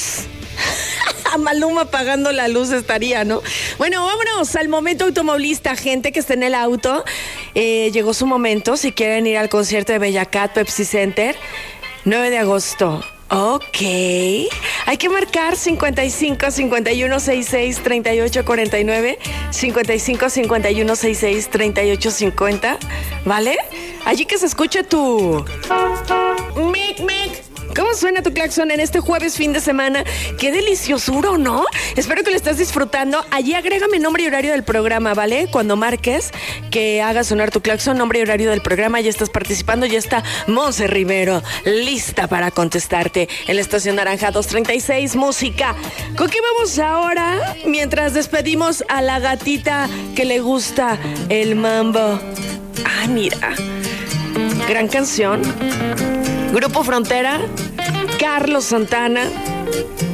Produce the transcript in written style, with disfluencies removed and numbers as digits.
luz. A Maluma apagando la luz estaría, ¿no? Bueno, vámonos al momento automovilista. Gente que está en el auto, llegó su momento. Si quieren ir al concierto de Bella Cat, Pepsi Center, 9 de agosto. Ok. Hay que marcar 55 51 66 38 49, 55 51 66 38 50, ¿vale? Allí que se escuche tu mic, mic. ¿Cómo suena tu claxon en este jueves fin de semana? ¡Qué deliciosuro!, ¿no? Espero que lo estés disfrutando. Allí agrégame nombre y horario del programa, ¿vale? Cuando marques, que haga sonar tu claxon, nombre y horario del programa. Ya estás participando, ya está Monse Rivero lista para contestarte en la Estación Naranja 236, música. ¿Con qué vamos ahora? Mientras despedimos a la gatita que le gusta el mambo. Ay, mira. Gran canción. Grupo Frontera, Carlos Santana,